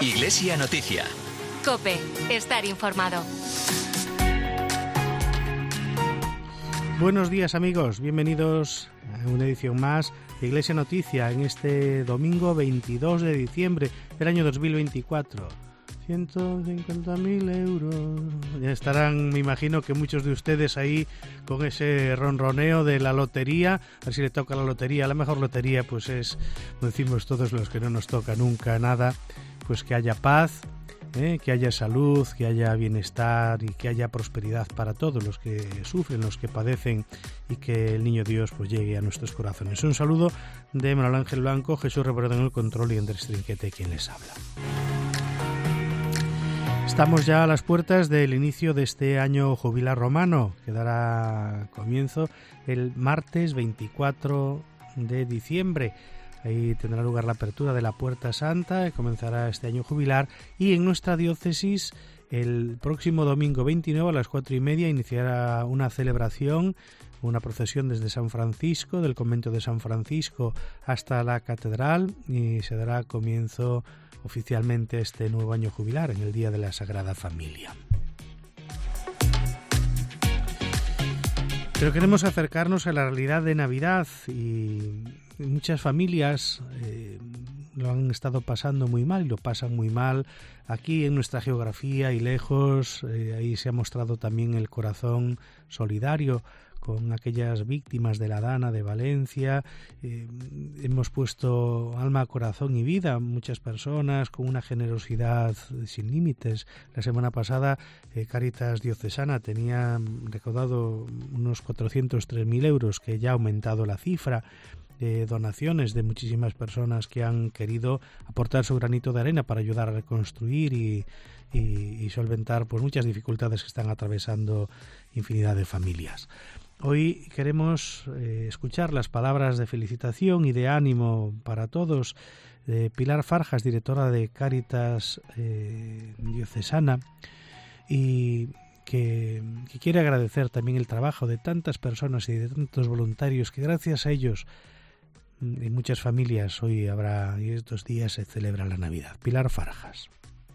Iglesia Noticia. COPE. Estar informado. Buenos días, amigos. Bienvenidos a una edición más de Iglesia Noticia en este domingo 22 de diciembre del año 2024. 150.000 euros. Ya estarán, me imagino que muchos de ustedes ahí con ese ronroneo de la lotería. A ver si le toca la lotería. La mejor lotería pues es, como decimos todos los que no nos toca nunca nada, pues que haya paz, que haya salud, que haya bienestar y que haya prosperidad para todos los que sufren, los que padecen, y que el Niño Dios pues llegue a nuestros corazones. Un saludo de Manuel Ángel Blanco, Jesús Rebordo en el control y Andrés Trinquete quien les habla. Estamos ya a las puertas del inicio de este año jubilar romano, que dará comienzo el martes 24 de diciembre. Ahí tendrá lugar la apertura de la Puerta Santa, que comenzará este año jubilar, y en nuestra diócesis el próximo domingo 29 a las 4:30 iniciará una celebración, una procesión desde San Francisco, del convento de San Francisco hasta la catedral, y se dará comienzo oficialmente este nuevo año jubilar en el Día de la Sagrada Familia. Pero queremos acercarnos a la realidad de Navidad, y muchas familias lo han estado pasando muy mal y lo pasan muy mal aquí en nuestra geografía y lejos. Ahí se ha mostrado también el corazón solidario con aquellas víctimas de la Dana de Valencia. Hemos puesto alma, corazón y vida, muchas personas con una generosidad sin límites. La semana pasada Cáritas Diocesana tenía recaudado unos 403.000 euros, que ya ha aumentado la cifra. Donaciones de muchísimas personas que han querido aportar su granito de arena para ayudar a reconstruir y solventar pues muchas dificultades que están atravesando infinidad de familias. Hoy queremos escuchar las palabras de felicitación y de ánimo para todos de Pilar Farjas, directora de Cáritas Diocesana, y que quiere agradecer también el trabajo de tantas personas y de tantos voluntarios que gracias a ellos en muchas familias hoy habrá, y estos días se celebra la Navidad. Pilar Farjas.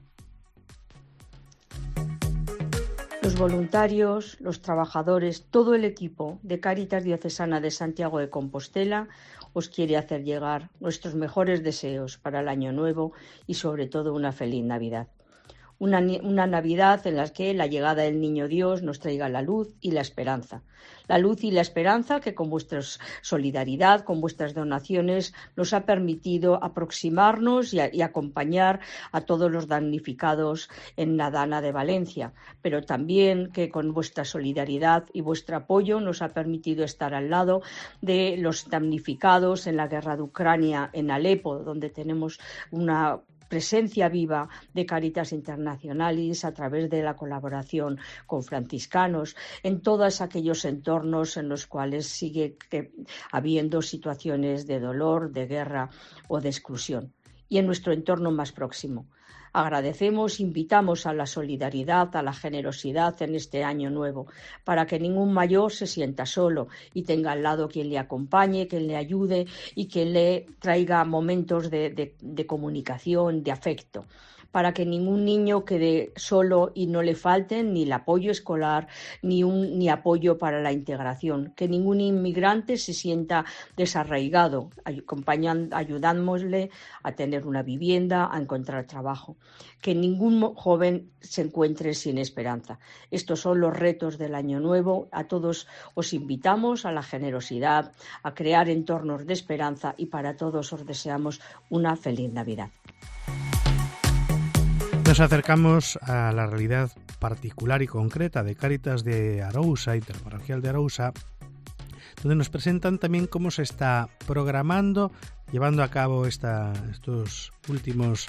Los voluntarios, los trabajadores, todo el equipo de Cáritas Diocesana de Santiago de Compostela os quiere hacer llegar nuestros mejores deseos para el año nuevo y sobre todo una feliz Navidad. Una Navidad en la que la llegada del Niño Dios nos traiga la luz y la esperanza. La luz y la esperanza que con vuestra solidaridad, con vuestras donaciones, nos ha permitido aproximarnos y acompañar a todos los damnificados en la Dana de Valencia, pero también que con vuestra solidaridad y vuestro apoyo nos ha permitido estar al lado de los damnificados en la guerra de Ucrania, en Alepo, donde tenemos una presencia viva de Cáritas Internationalis a través de la colaboración con franciscanos en todos aquellos entornos en los cuales sigue habiendo situaciones de dolor, de guerra o de exclusión. Y en nuestro entorno más próximo. Agradecemos, invitamos a la solidaridad, a la generosidad en este año nuevo, para que ningún mayor se sienta solo y tenga al lado quien le acompañe, quien le ayude y quien le traiga momentos de comunicación, de afecto, para que ningún niño quede solo y no le falten ni el apoyo escolar ni apoyo para la integración, que ningún inmigrante se sienta desarraigado, ayudándole a tener una vivienda, a encontrar trabajo, que ningún joven se encuentre sin esperanza. Estos son los retos del año nuevo. A todos os invitamos a la generosidad, a crear entornos de esperanza, y para todos os deseamos una feliz Navidad. Nos acercamos a la realidad particular y concreta de Cáritas de Arousa, Interparroquial de Arousa, donde nos presentan también cómo se está programando, llevando a cabo estos últimos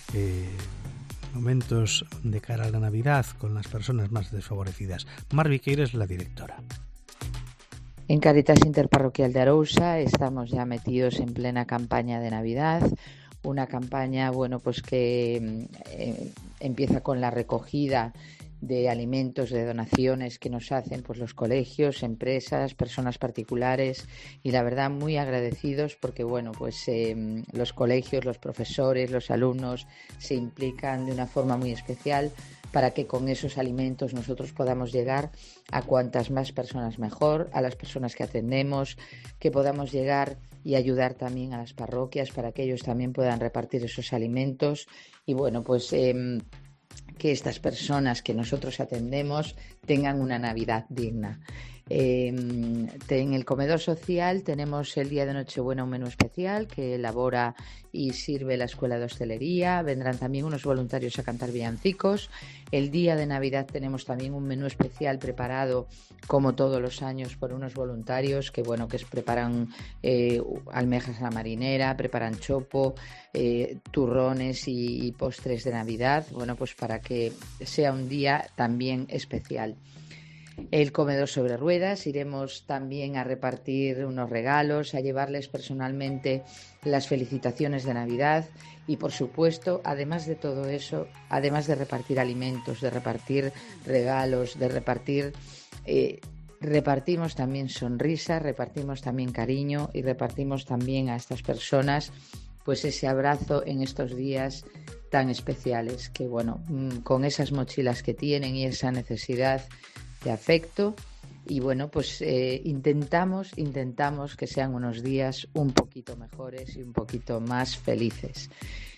momentos de cara a la Navidad con las personas más desfavorecidas. Mar Viqueira es la directora. En Cáritas Interparroquial de Arousa estamos ya metidos en plena campaña de Navidad. Una campaña, que empieza con la recogida de alimentos, de donaciones que nos hacen pues los colegios, empresas, personas particulares, y la verdad muy agradecidos porque bueno, pues los colegios, los profesores, los alumnos se implican de una forma muy especial para que con esos alimentos nosotros podamos llegar a cuantas más personas mejor, a las personas que atendemos, que podamos llegar y ayudar también a las parroquias para que ellos también puedan repartir esos alimentos y bueno, pues que estas personas que nosotros atendemos tengan una Navidad digna. En el comedor social tenemos el día de Nochebuena un menú especial que elabora y sirve la Escuela de Hostelería. Vendrán también unos voluntarios a cantar villancicos. El día de Navidad tenemos también un menú especial preparado como todos los años por unos voluntarios que preparan almejas a la marinera, preparan chopo, turrones y postres de Navidad, pues para que sea un día también especial. El comedor sobre ruedas, iremos también a repartir unos regalos, a llevarles personalmente las felicitaciones de Navidad y, por supuesto, además de todo eso, además de repartir alimentos, de repartir regalos, de repartir, repartimos también sonrisas, repartimos también cariño y repartimos también a estas personas pues ese abrazo en estos días tan especiales que, con esas mochilas que tienen y esa necesidad de afecto y intentamos que sean unos días un poquito mejores y un poquito más felices.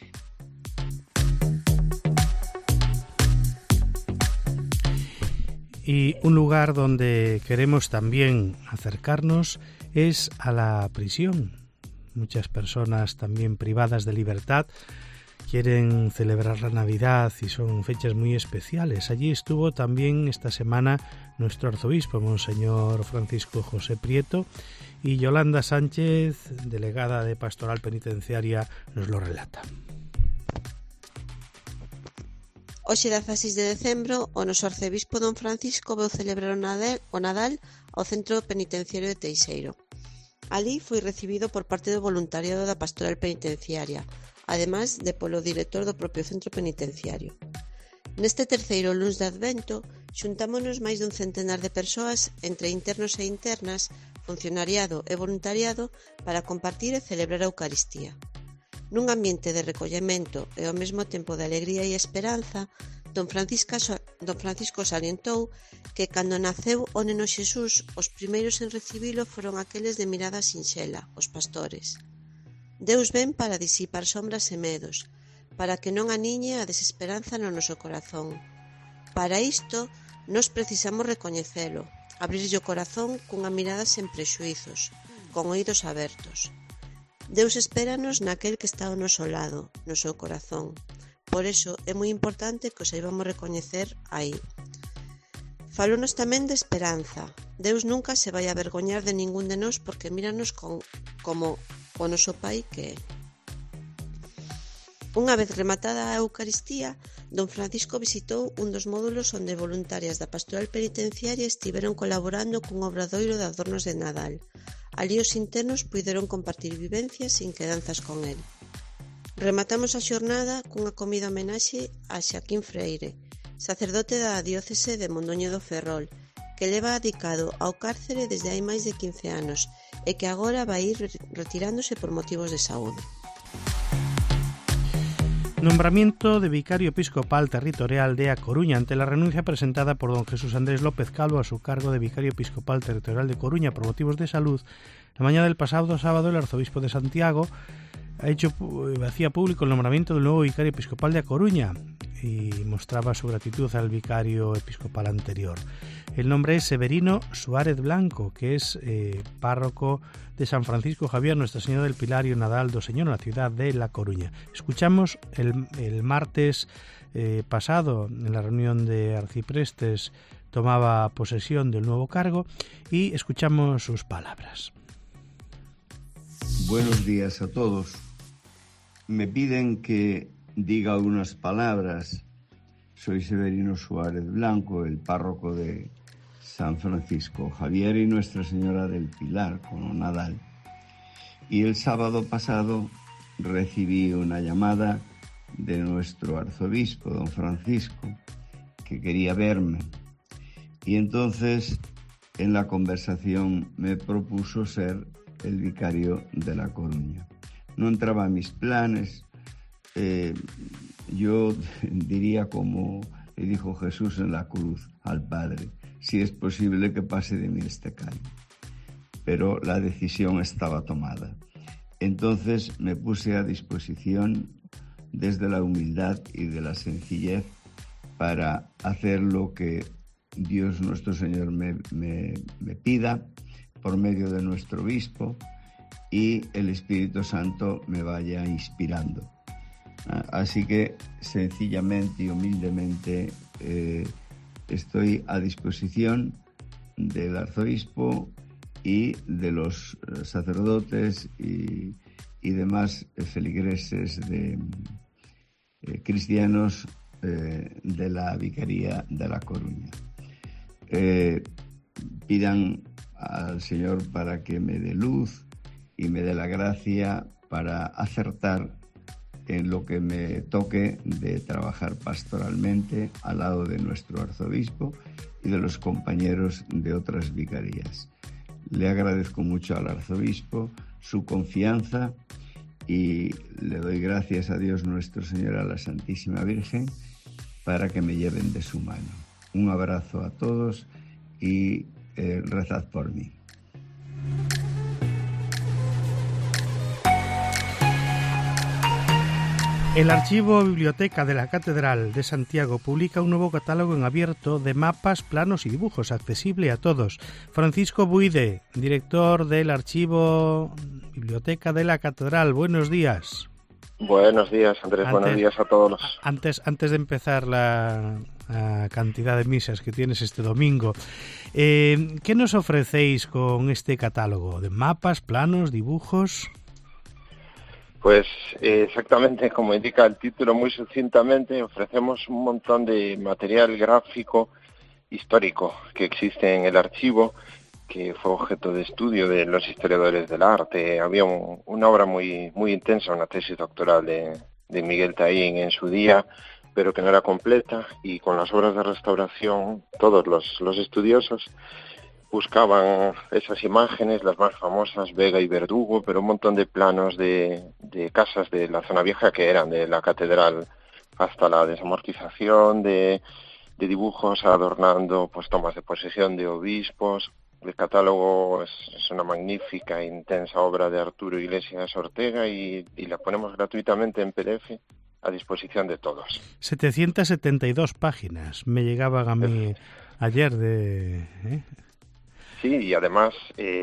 Y un lugar donde queremos también acercarnos es a la prisión. Muchas personas también privadas de libertad quieren celebrar la Navidad y son fechas muy especiales. Allí estuvo también esta semana nuestro arzobispo, Monseñor Francisco José Prieto, y Yolanda Sánchez, delegada de Pastoral Penitenciaria, nos lo relata. Hoxe 16 de decembro, o noso arcebispo don Francisco veu celebrar o Nadal ao Centro Penitenciario de Teixeiro. Alí foi recibido por parte do voluntariado da Pastoral Penitenciaria, ademais de polo director do propio centro penitenciario. Neste terceiro luns de Advento, xuntámonos máis dun centenar de persoas entre internos e internas, funcionariado e voluntariado para compartir e celebrar a Eucaristía. Nun ambiente de recollemento e ao mesmo tempo de alegría e esperanza, don Francisco salientou que cando naceu o neno Xesús, os primeiros en recibilo foron aqueles de mirada sinxela, os pastores. Deus ven para disipar sombras e medos, para que non aniñe a desesperanza no noso corazón. Para isto, nós precisamos recoñecelo, abrirlle o corazón cunha mirada sen prexuizos, con oídos abertos. Deus espéranos naquel que está ao noso lado, no seu corazón. Por eso é moi importante que o saibamos recoñecer aí. Falónos tamén de esperanza. Deus nunca se vai avergoñar de ningún de nós porque míranos como o noso Pai que é. Unha vez rematada a Eucaristía, don Francisco visitou un dos módulos onde voluntarias da Pastoral Penitenciaria estiveron colaborando cun obradoiro de adornos de Nadal. Alí os internos puideron compartir vivencias sin quedanzas con el. Rematamos a xornada cunha comida homenaxe a Xaquín Freire, sacerdote da diócese de Mondoño do Ferrol, que leva adicado ao cárcere desde hai máis de 15 anos e que agora vai ir retirándose por motivos de saúde. Nombramiento de vicario episcopal territorial de A Coruña ante la renuncia presentada por don Jesús Andrés López Calvo a su cargo de vicario episcopal territorial de Coruña por motivos de salud. La mañana del pasado sábado el arzobispo de Santiago hacía público el nombramiento del nuevo vicario episcopal de A Coruña y mostraba su gratitud al vicario episcopal anterior. El nombre es Severino Suárez Blanco, que es párroco de San Francisco Javier, Nuestra Señora del Pilar y Nadal do Señor en la ciudad de La Coruña. Escuchamos el martes pasado, en la reunión de arciprestes, tomaba posesión del nuevo cargo y escuchamos sus palabras. Buenos días a todos. Me piden que diga algunas palabras. Soy Severino Suárez Blanco, el párroco de San Francisco Javier y Nuestra Señora del Pilar, con Nadal. Y el sábado pasado recibí una llamada de nuestro arzobispo, don Francisco, que quería verme. Y entonces en la conversación me propuso ser el vicario de La Coruña. No entraba en mis planes. Yo diría, como le dijo Jesús en la cruz al Padre, si es posible que pase de mí este cáliz. Pero la decisión estaba tomada. Entonces me puse a disposición desde la humildad y de la sencillez para hacer lo que Dios nuestro Señor me pida por medio de nuestro obispo y el Espíritu Santo me vaya inspirando. Así que sencillamente y humildemente estoy a disposición del arzobispo y de los sacerdotes y demás feligreses cristianos de la Vicaría de La Coruña. Pidan al Señor para que me dé luz y me dé la gracia para acertar en lo que me toque de trabajar pastoralmente al lado de nuestro arzobispo y de los compañeros de otras vicarías. Le agradezco mucho al arzobispo su confianza y le doy gracias a Dios nuestro Señor, a la Santísima Virgen, para que me lleven de su mano. Un abrazo a todos y rezad por mí. El Archivo Biblioteca de la Catedral de Santiago publica un nuevo catálogo en abierto de mapas, planos y dibujos, accesible a todos. Francisco Buide, director del Archivo Biblioteca de la Catedral, buenos días. Buenos días, Andrés, buenos días a todos. Antes de empezar la cantidad de misas que tienes este domingo, ¿qué nos ofrecéis con este catálogo de mapas, planos, dibujos? Pues exactamente como indica el título, muy sucintamente, ofrecemos un montón de material gráfico histórico que existe en el archivo, que fue objeto de estudio de los historiadores del arte. Había una obra muy intensa, una tesis doctoral de Miguel Taín en su día, pero que no era completa, y con las obras de restauración todos los estudiosos buscaban esas imágenes, las más famosas, Vega y Verdugo, pero un montón de planos de casas de la zona vieja que eran de la catedral, hasta la desamortización, de dibujos adornando pues tomas de posesión de obispos. El catálogo es una magnífica e intensa obra de Arturo Iglesias Ortega y la ponemos gratuitamente en PDF a disposición de todos. 772 páginas me llegaban a mí ayer de... Sí, y además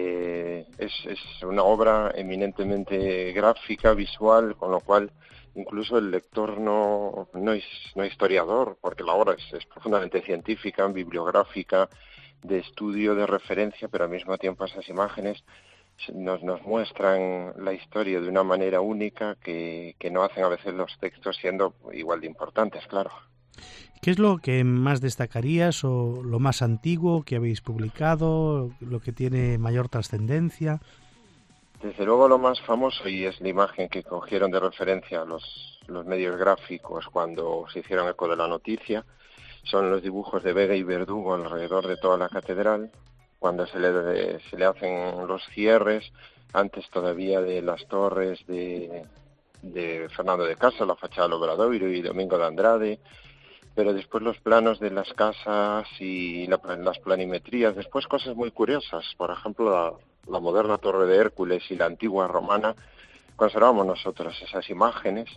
es una obra eminentemente gráfica, visual, con lo cual incluso el lector no es historiador, porque la obra es profundamente científica, bibliográfica, de estudio, de referencia, pero al mismo tiempo esas imágenes nos muestran la historia de una manera única que no hacen a veces los textos, siendo igual de importantes, claro. ¿Qué es lo que más destacarías o lo más antiguo que habéis publicado, lo que tiene mayor trascendencia? Desde luego lo más famoso, y es la imagen que cogieron de referencia los medios gráficos cuando se hicieron eco de la noticia, son los dibujos de Vega y Verdugo alrededor de toda la catedral, cuando se le hacen los cierres, antes todavía de las torres de Fernando de Casa, la fachada del Obradoiro y Domingo de Andrade, pero después los planos de las casas y las planimetrías, después cosas muy curiosas, por ejemplo la moderna Torre de Hércules y la antigua romana, conservamos nosotros esas imágenes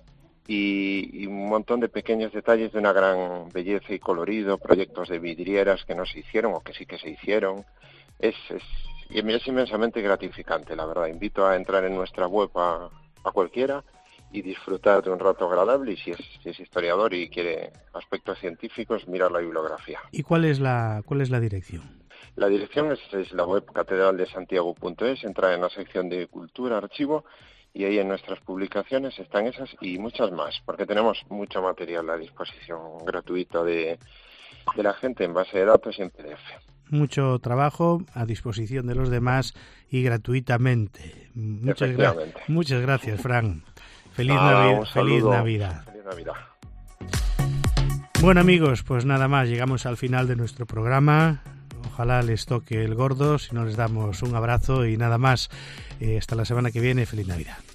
y un montón de pequeños detalles de una gran belleza y colorido, proyectos de vidrieras que no se hicieron o que sí que se hicieron. Es inmensamente gratificante, la verdad. Invito a entrar en nuestra web a cualquiera y disfrutar de un rato agradable, y si es historiador y quiere aspectos científicos, mirar la bibliografía. ¿Y cuál es la dirección? La dirección es la web catedraldesantiago.es, entra en la sección de Cultura, Archivo, y ahí en nuestras publicaciones están esas y muchas más, porque tenemos mucho material a disposición gratuito de la gente en base de datos y en PDF. Mucho trabajo a disposición de los demás y gratuitamente. Muchas gracias, Fran. Feliz Navidad. Feliz Navidad. Feliz Navidad. Bueno, amigos, pues nada más, llegamos al final de nuestro programa. Ojalá les toque el gordo, si no les damos un abrazo y nada más. Hasta la semana que viene, feliz Navidad.